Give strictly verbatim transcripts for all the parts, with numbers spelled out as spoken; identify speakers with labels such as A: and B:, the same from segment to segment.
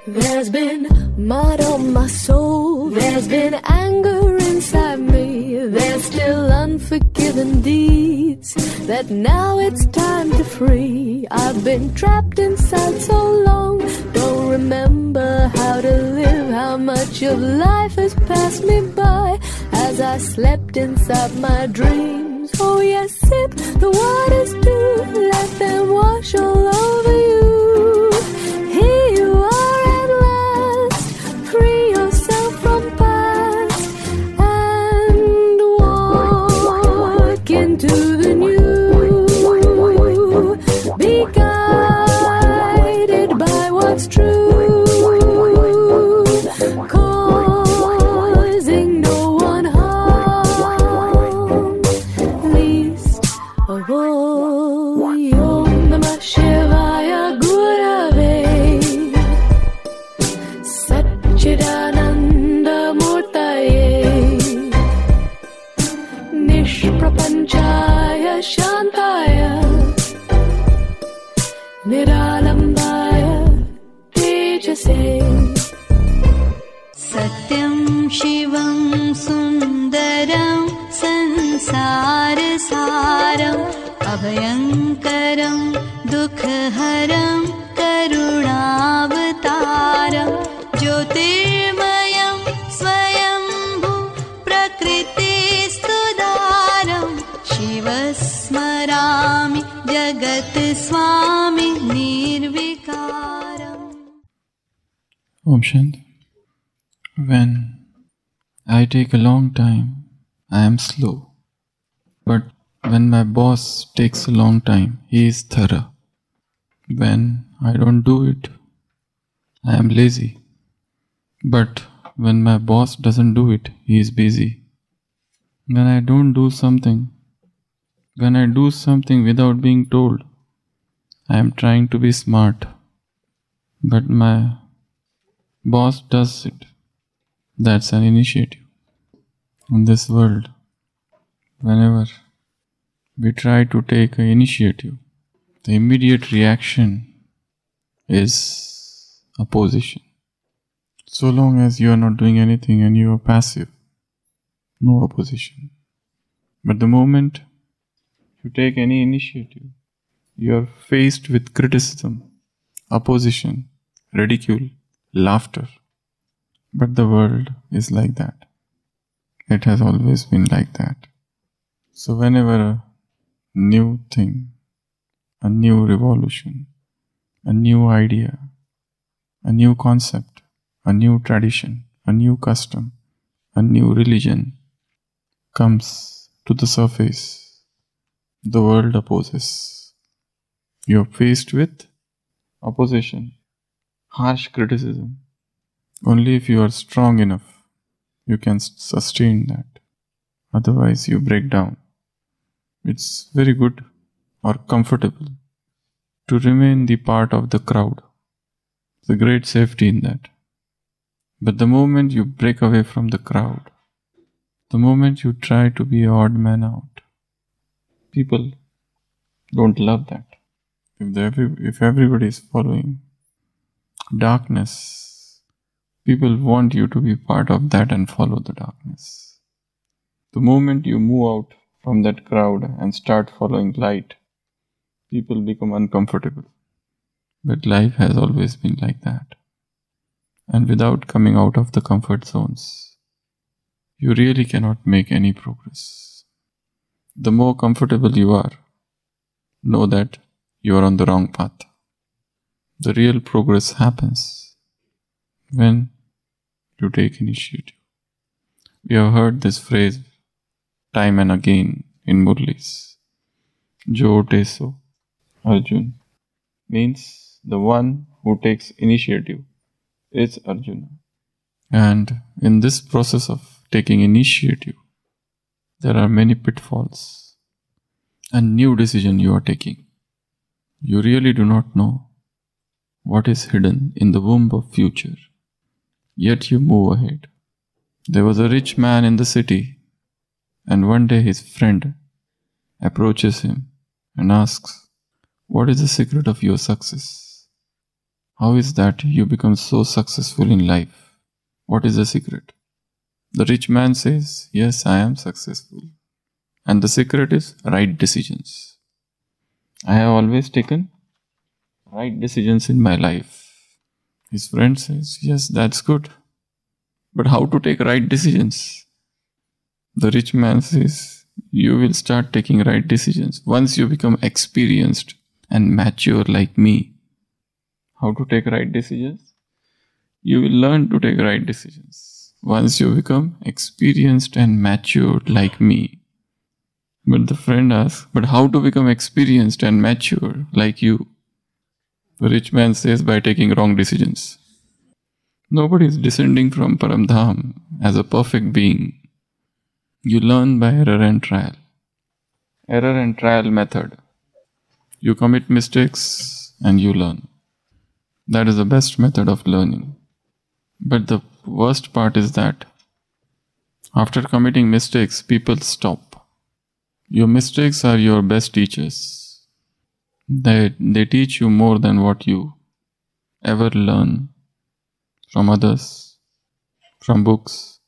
A: There's been mud on my soul, there's been anger inside me, there's still unforgiven deeds that now it's time to free. I've been trapped inside so long, don't remember how to live, how much of life has passed me by as I slept inside my dreams. Oh yes, sip the waters too, let them wash all over you. Here you are at last, free yourself from past and walk into the new. Be guided by what's true, causing no one harm, least of all. Om Namah Shivaya Gurave Satchidananda Murtaye Nishprapanchaya Shantaya Niralambaya Tejase.
B: Satyam Shivam Sundaram Sansarasaram Abhayankaram Dukhaharam Karunavataram Jyotirmayam Swayambhu Prakritistudaram Shivasmarami Jagat Swami Nirvikaram.
C: Om Shanti. When I take a long time, I am slow. But when my boss takes a long time, he is thorough. When I don't do it, I am lazy. But when my boss doesn't do it, he is busy. When I don't do something, when I do something without being told, I am trying to be smart. But my boss does it. That's an initiative. In this world, whenever we try to take an initiative, the immediate reaction is opposition. So long as you are not doing anything and you are passive, no opposition. But the moment you take any initiative, you are faced with criticism, opposition, ridicule, laughter. But the world is like that. It has always been like that. So whenever a new thing, a new revolution, a new idea, a new concept, a new tradition, a new custom, a new religion comes to the surface, the world opposes. You are faced with opposition, harsh criticism. Only if you are strong enough, you can sustain that. Otherwise, you break down. It's very good or comfortable to remain the part of the crowd. There's a great safety in that. But the moment you break away from the crowd, the moment you try to be odd man out, people don't love that. If, every, if everybody is following darkness, people want you to be part of that and follow the darkness. The moment you move out from that crowd and start following light, people become uncomfortable. But life has always been like that. And without coming out of the comfort zones, you really cannot make any progress. The more comfortable you are, know that you are on the wrong path. The real progress happens when you take initiative. We have heard this phrase time and again in Murlis. Jo Teso Arjun means the one who takes initiative is Arjuna. And in this process of taking initiative, there are many pitfalls. A new decision you are taking. You really do not know what is hidden in the womb of future. Yet you move ahead. There was a rich man in the city, and one day his friend approaches him and asks, "What is the secret of your success? How is that you become so successful in life? What is the secret? The rich man says, yes, I am successful. And the secret is right decisions. I have always taken right decisions in my life. His friend says, yes, that's good. But how to take right decisions? The rich man says, you will start taking right decisions once you become experienced and mature like me. How to take right decisions? You will learn to take right decisions once you become experienced and matured like me. But the friend asks, but how to become experienced and mature like you? The rich man says, by taking wrong decisions. Nobody is descending from Paramdham as a perfect being. You learn by error and trial. Error and trial method. You commit mistakes and you learn. That is the best method of learning. But the worst part is that after committing mistakes, people stop. Your mistakes are your best teachers. They, they teach you more than what you ever learn from others, from books,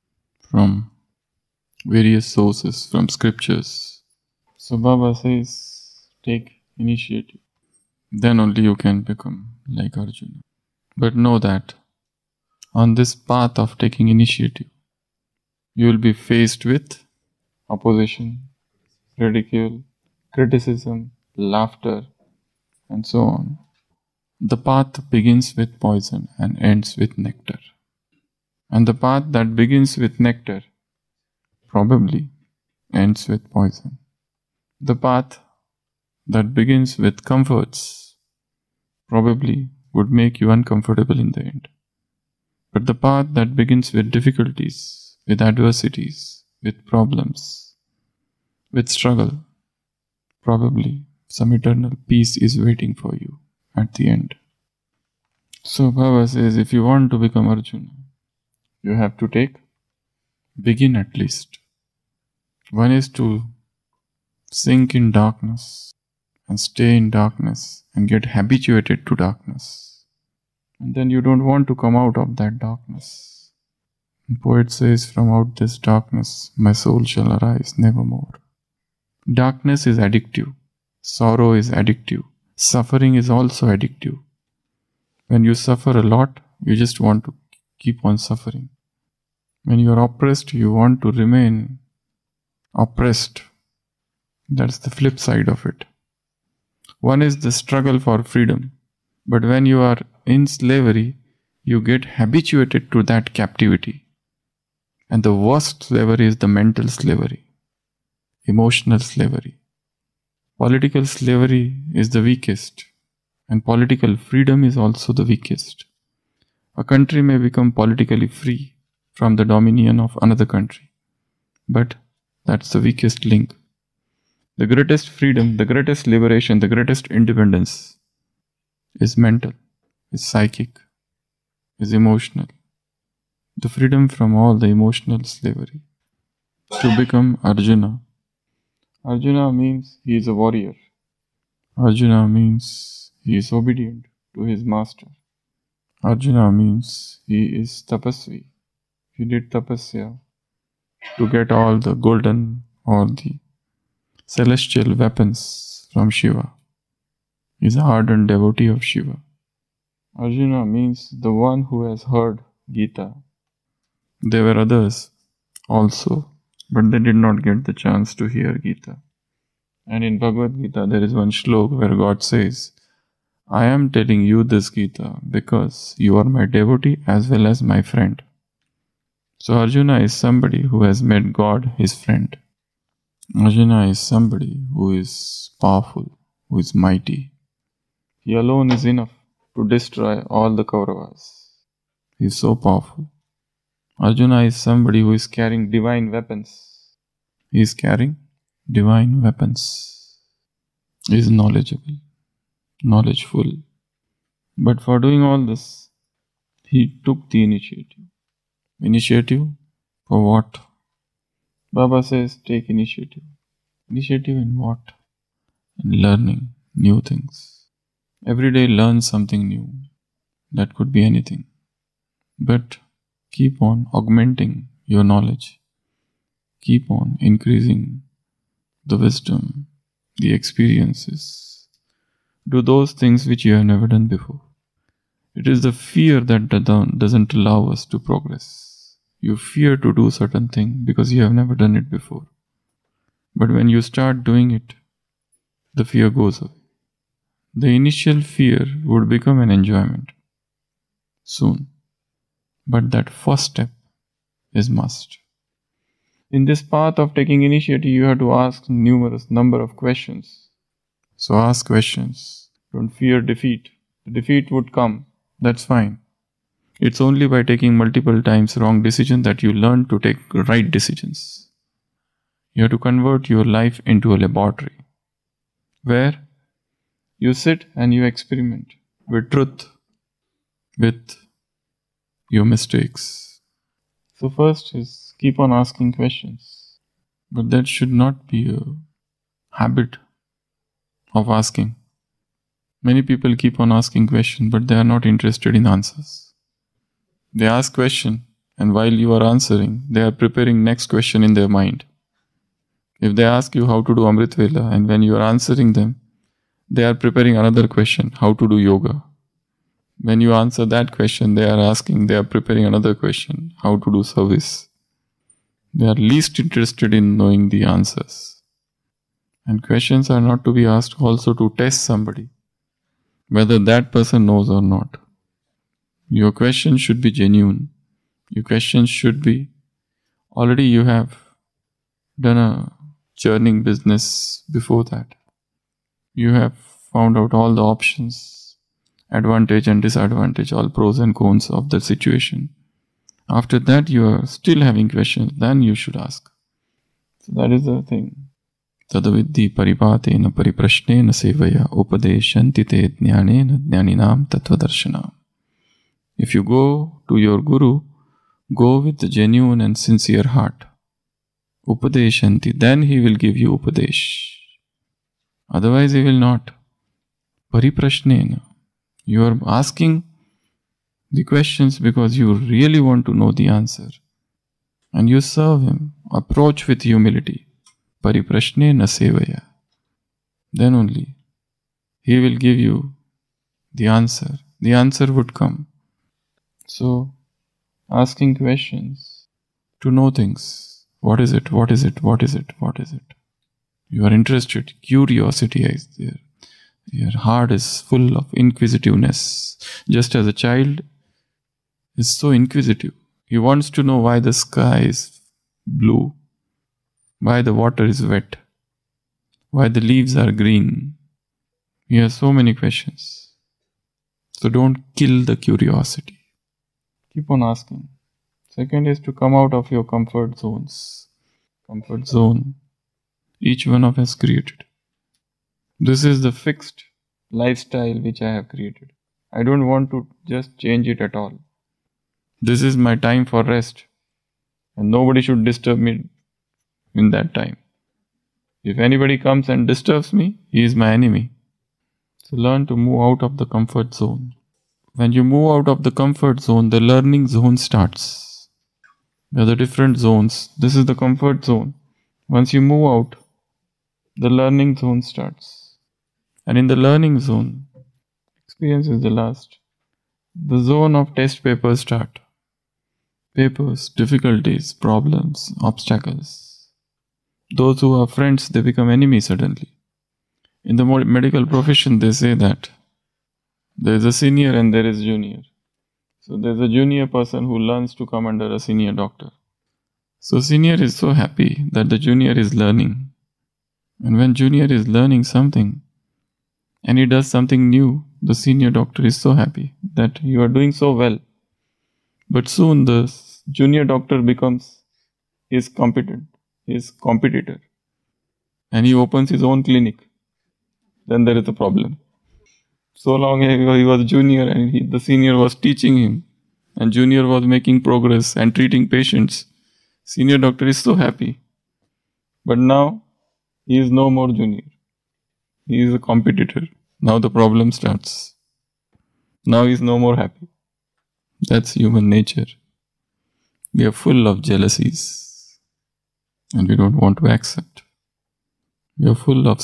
C: from various sources, from scriptures. So Baba says, take initiative. Then only you can become like Arjuna. But know that on this path of taking initiative, you will be faced with opposition, ridicule, criticism, laughter, and so on. The path begins with poison and ends with nectar. And the path that begins with nectar probably ends with poison. The path that begins with comforts probably would make you uncomfortable in the end. But the path that begins with difficulties, with adversities, with problems, with struggle, probably some eternal peace is waiting for you at the end. So Baba says, if you want to become Arjuna, you have to take, begin at least. One is to sink in darkness and stay in darkness and get habituated to darkness. And then you don't want to come out of that darkness. The poet says, from out this darkness my soul shall arise nevermore. Darkness is addictive. Sorrow is addictive. Suffering is also addictive. When you suffer a lot, you just want to keep on suffering. When you are oppressed, you want to remain oppressed. That's the flip side of it. One is the struggle for freedom. But when you are in slavery, you get habituated to that captivity. And the worst slavery is the mental slavery, emotional slavery. Political slavery is the weakest, and political freedom is also the weakest. A country may become politically free from the dominion of another country, but that's the weakest link. The greatest freedom, the greatest liberation, the greatest independence is mental, is psychic, is emotional. The freedom from all the emotional slavery. To become Arjuna. Arjuna means he is a warrior. Arjuna means he is obedient to his master. Arjuna means he is tapasvi. He did tapasya to get all the golden or the celestial weapons from Shiva. He is an ardent devotee of Shiva. Arjuna means the one who has heard Gita. There were others also, but they did not get the chance to hear Gita. And in Bhagavad Gita there is one shlok where God says, I am telling you this Gita because you are my devotee as well as my friend. So Arjuna is somebody who has made God his friend. Arjuna is somebody who is powerful, who is mighty. He alone is enough to destroy all the Kauravas. He is so powerful. Arjuna is somebody who is carrying divine weapons. He is carrying divine weapons. He is knowledgeable, knowledgeful. But for doing all this, he took the initiative. Initiative for what? Baba says, take initiative. Initiative in what? In learning new things. Every day learn something new. That could be anything. But keep on augmenting your knowledge. Keep on increasing the wisdom, the experiences. Do those things which you have never done before. It is the fear that doesn't allow us to progress. You fear to do certain thing because you have never done it before. But when you start doing it, the fear goes away. The initial fear would become an enjoyment soon. But that first step is must. In this path of taking initiative, you have to ask numerous number of questions. So ask questions. Don't fear defeat. The defeat would come. That's fine. It's only by taking multiple times wrong decisions that you learn to take right decisions. You have to convert your life into a laboratory where you sit and you experiment with truth, with your mistakes. So first is keep on asking questions. But that should not be a habit of asking. Many people keep on asking questions, but they are not interested in answers. They ask question, and while you are answering, they are preparing next question in their mind. If they ask you how to do Amrit Vela, and when you are answering them, they are preparing another question, how to do yoga. When you answer that question, they are asking, they are preparing another question, how to do service. They are least interested in knowing the answers. And questions are not to be asked also to test somebody, whether that person knows or not. Your question should be genuine. Your question should be, already you have done a churning business before that. You have found out all the options, advantage and disadvantage, all pros and cons of the situation. After that, you are still having questions, then you should ask. So that is the thing. Tadavidhi paripatena pariprashnena sevaya upadeshanti te jnanena jnaninam tattvadarsanam. If you go to your Guru, go with the genuine and sincere heart. Upadeshanti, then he will give you upadesh. Otherwise he will not. Pariprashnena. You are asking the questions because you really want to know the answer. And you serve him. Approach with humility. Pariprashnena sevaya. Then only he will give you the answer. The answer would come. So, asking questions to know things. What is it? What is it? What is it? What is it? You are interested. Curiosity is there. Your heart is full of inquisitiveness. Just as a child is so inquisitive. He wants to know why the sky is blue, why the water is wet, why the leaves are green. He has so many questions. So don't kill the curiosity. Keep on asking. Second is to come out of your comfort zones. Comfort zone. Each one of us created. This is the fixed lifestyle which I have created. I don't want to just change it at all. This is my time for rest. And nobody should disturb me in that time. If anybody comes and disturbs me, he is my enemy. So learn to move out of the comfort zone. When you move out of the comfort zone, the learning zone starts. There are the different zones. This is the comfort zone. Once you move out, the learning zone starts. And in the learning zone, experience is the last. The zone of test papers start. Papers, difficulties, problems, obstacles. Those who are friends, they become enemies suddenly. In the medical profession, they say that there is a senior and there is junior. So there is a junior person who learns to come under a senior doctor. So senior is so happy that the junior is learning. And when junior is learning something and he does something new, the senior doctor is so happy that you are doing so well. But soon the junior doctor becomes his competent, his competitor. And he opens his own clinic. Then there is a problem. So long ago he was junior and he, the senior was teaching him. And junior was making progress and treating patients. Senior doctor is so happy. But now he is no more junior. He is a competitor. Now the problem starts. Now he's no more happy. That's human nature. We are full of jealousies and we don't want to accept. We are full of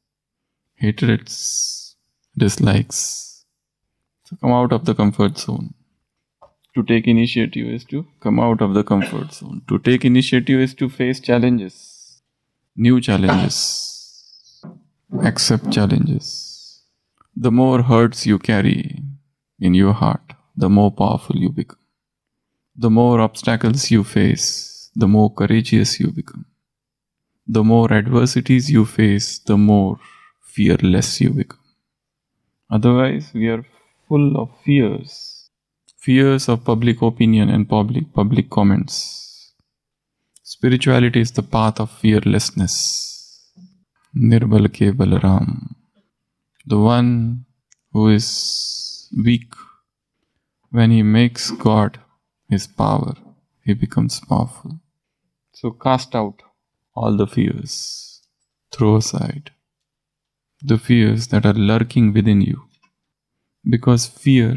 C: hatreds, dislikes. So come out of the comfort zone. To take initiative is to come out of the comfort zone. To take initiative is to face challenges, new challenges, accept challenges. The more hurts you carry in your heart, the more powerful you become. The more obstacles you face, the more courageous you become. The more adversities you face, the more fearless you become. Otherwise, we are full of fears. Fears of public opinion and public public comments. Spirituality is the path of fearlessness. Nirbal ke Balaram. The one who is weak, when he makes God his power, he becomes powerful. So cast out all the fears. Throw aside the fears that are lurking within you. Because fear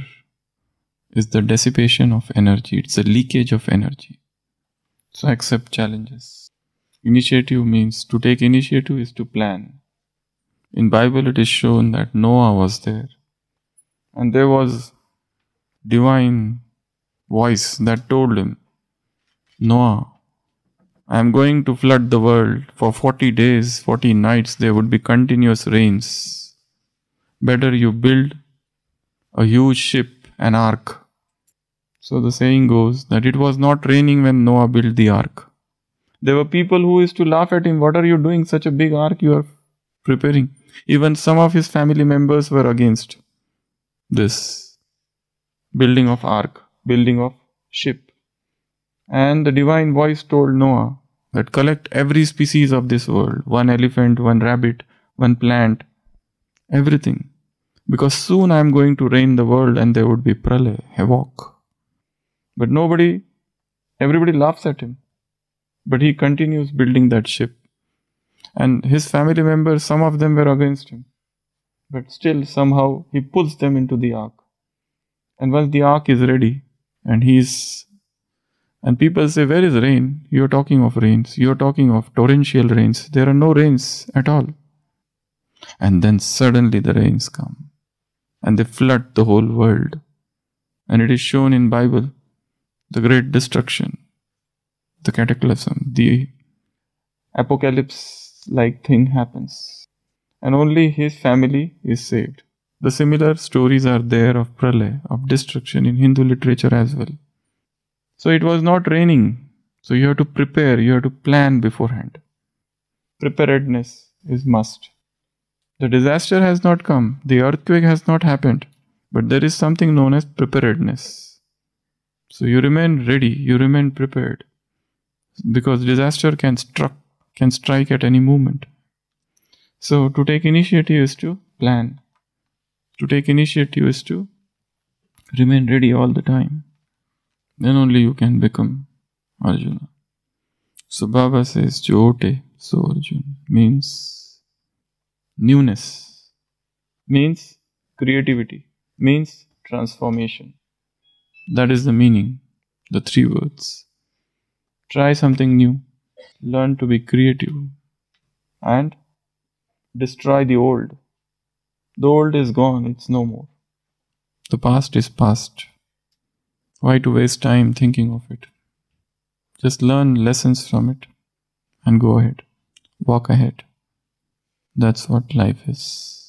C: is the dissipation of energy. It's a leakage of energy. So accept challenges. Initiative means, to take initiative is to plan. In Bible it is shown that Noah was there. And there was divine voice that told him, Noah, I am going to flood the world. For forty days, forty nights, there would be continuous rains. Better you build a huge ship, an ark. So the saying goes that it was not raining when Noah built the ark. There were people who used to laugh at him. What are you doing? Such a big ark you are preparing. Even some of his family members were against this building of ark, building of ship. And the divine voice told Noah that collect every species of this world, one elephant, one rabbit, one plant, everything. Because soon I am going to rain the world and there would be pralay, havoc. But nobody, everybody laughs at him. But he continues building that ship. And his family members, some of them were against him. But still somehow he pulls them into the ark. And once the ark is ready, and he is, and people say, where is rain? You are talking of rains. You are talking of torrential rains. There are no rains at all. And then suddenly the rains come. And they flood the whole world. And it is shown in Bible, the great destruction, the cataclysm, the apocalypse-like thing happens. And only his family is saved. The similar stories are there of pralay, of destruction in Hindu literature as well. So it was not raining. So you have to prepare, you have to plan beforehand. Preparedness is must. The disaster has not come, the earthquake has not happened, but there is something known as preparedness. So you remain ready, you remain prepared, because disaster can struck, can strike at any moment. So to take initiative is to plan. To take initiative is to remain ready all the time. Then only you can become Arjuna. So Baba says, Jote, so Arjuna, means newness, means creativity, means transformation. That is the meaning, the three words. Try something new, learn to be creative, and destroy the old. The old is gone, it's no more. The past is past. Why to waste time thinking of it? Just learn lessons from it and go ahead. Walk ahead. That's what life is.